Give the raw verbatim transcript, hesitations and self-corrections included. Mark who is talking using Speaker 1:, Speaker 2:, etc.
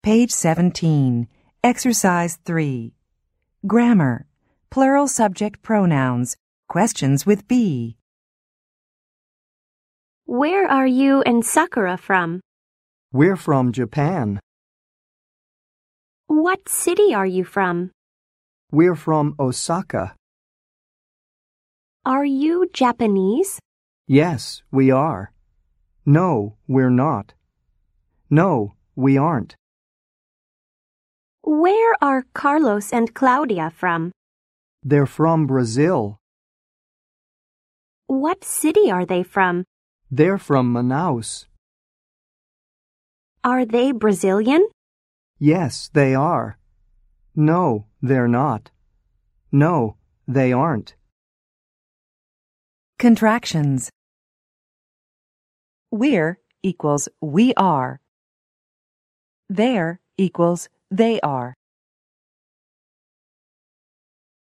Speaker 1: Page seventeen, Exercise three. Grammar, plural subject pronouns, questions with be.
Speaker 2: Where are you and Sakura from?
Speaker 3: We're from Japan.
Speaker 2: What city are you from?
Speaker 3: We're from Osaka.
Speaker 2: Are you Japanese?
Speaker 3: Yes, we are. No, we're not. No, we aren't.
Speaker 2: Where are Carlos and Claudia from?
Speaker 3: They're from Brazil.
Speaker 2: What city are they from?
Speaker 3: They're from Manaus.
Speaker 2: Are they Brazilian?
Speaker 3: Yes, they are. No, they're not. No, they aren't.
Speaker 1: Contractions. We're equals we are. There equals they are.